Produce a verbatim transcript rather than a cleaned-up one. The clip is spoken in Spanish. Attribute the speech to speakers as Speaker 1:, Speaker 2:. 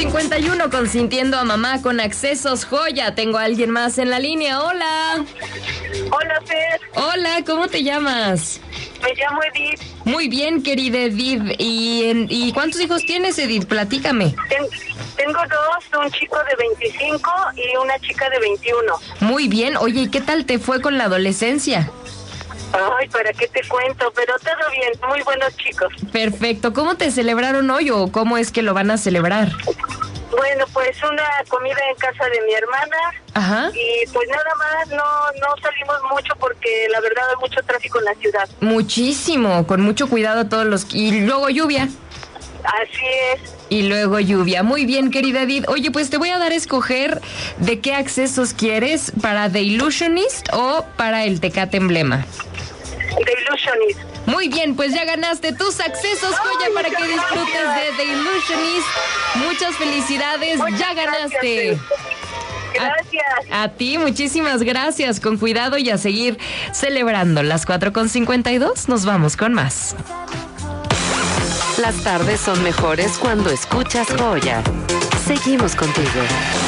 Speaker 1: cincuenta y uno, consintiendo a mamá con Accesos Joya. Tengo a alguien más en la línea. Hola.
Speaker 2: Hola, Fer.
Speaker 1: Hola, ¿cómo te llamas?
Speaker 2: Me llamo Edith.
Speaker 1: Muy bien, querida Edith. ¿Y, y cuántos hijos tienes, Edith? Platícame.
Speaker 2: Ten, tengo dos, un chico de veinticinco y una chica de veintiuno.
Speaker 1: Muy bien. Oye, ¿y qué tal te fue con la adolescencia?
Speaker 2: Ay, ¿para qué te cuento? Pero todo bien, muy buenos chicos.
Speaker 1: Perfecto. ¿Cómo te celebraron hoy o cómo es que lo van a celebrar?
Speaker 2: Bueno, pues una comida en casa de mi hermana.
Speaker 1: Ajá.
Speaker 2: Y pues nada más, no no salimos mucho porque la verdad hay mucho tráfico en la ciudad.
Speaker 1: Muchísimo, con mucho cuidado a todos los... Y luego lluvia.
Speaker 2: Así es.
Speaker 1: Y luego lluvia. Muy bien, querida Edith. Oye, pues te voy a dar a escoger de qué accesos quieres, para The Illusionist o para el Tecate Emblema.
Speaker 2: The Illusionist.
Speaker 1: Muy bien, pues ya ganaste tus accesos, Joya, para que disfrutes de The Illusionist. Muchas felicidades,
Speaker 2: Muchas
Speaker 1: ya ganaste.
Speaker 2: Gracias. gracias.
Speaker 1: A, a ti, muchísimas gracias. Con cuidado y a seguir celebrando. Las cuatro con cincuenta y dos, nos vamos con más.
Speaker 3: Las tardes son mejores cuando escuchas Joya. Seguimos contigo.